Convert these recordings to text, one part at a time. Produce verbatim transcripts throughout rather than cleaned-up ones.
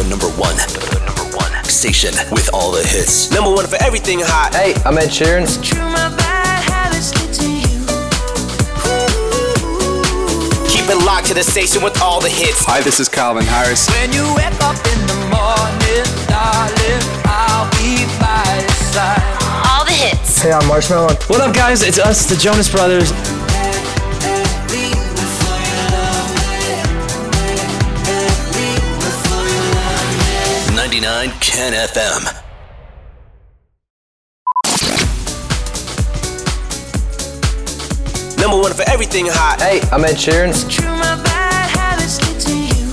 number one. The number one station with all the hits. Number one for everything hot. Hey, I'm Ed Sheeran. It's true, my bad habits lead to you. Keep it locked to the station with all the hits. Hi, this is Calvin Harris. When you wake up in the morning, darling, I'll be by your side. All the hits. Hey, I'm Marshmello. What up, guys? It's us, the Jonas Brothers. ninety-nine Ken F M. Number one for everything hot. Hey, I'm Ed Sheeran. It's true, my bad habits lead to you.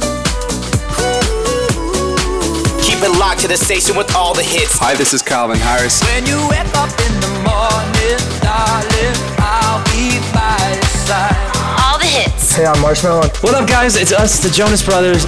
Keep it locked to the station with all the hits. Hi, this is Calvin Harris. When you wake up in the morning, darling, I'll be by your side. All the hits. Hey, I'm Marshmello. What up, guys? It's us, the Jonas Brothers.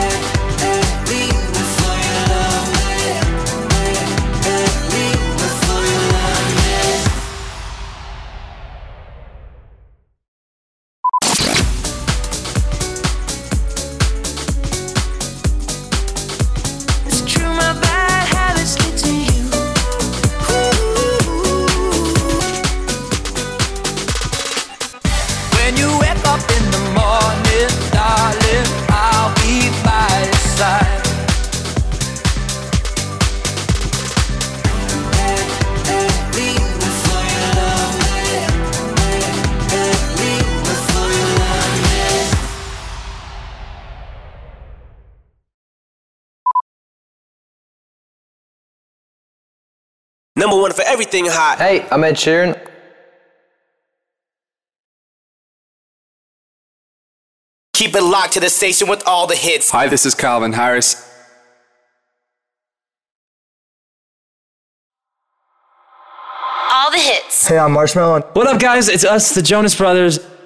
It's true, my bad habits lead to you. When you wake up in the morning, darling, I'll be by your side. Number one for everything hot. Hey, I'm Ed Sheeran. Keep it locked to the station with all the hits. Hi, this is Calvin Harris. All the hits. Hey, I'm Marshmello. What up, guys? It's us, the Jonas Brothers.